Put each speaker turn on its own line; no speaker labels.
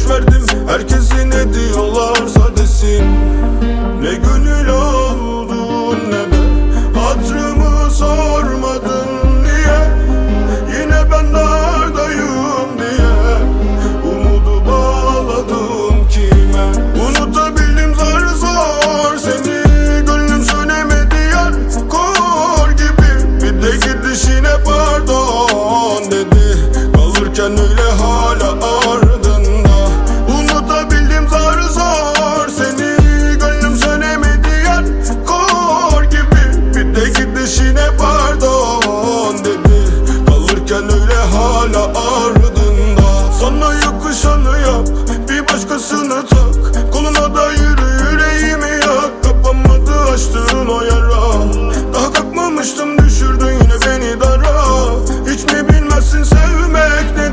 boş verdim, herkesi ne diyorlarsa desin. Ne gönül oldun ne de hatırımı sormadın niye? Yine ben dardayım diye umudu bağladım kime? Unutabildim zar zor seni, gönlüm sönemedi yar kor gibi. Bir de gidişine pardon dedi, kalırken öyle hala ardında. Unutabildim zar zor seni, gönlüm sönemedi yar kor gibi. Bir de gidişine pardon dedi, kalırken öyle hala ardında. Sana yakışanı yap, bir başkasını tak, koluna da yürü, yüreğimi yak. Kapanmadı açtığın o yara, daha kalkmamıştım düşürdün yine beni dara. Hiç mi bilmezsin sevmek ne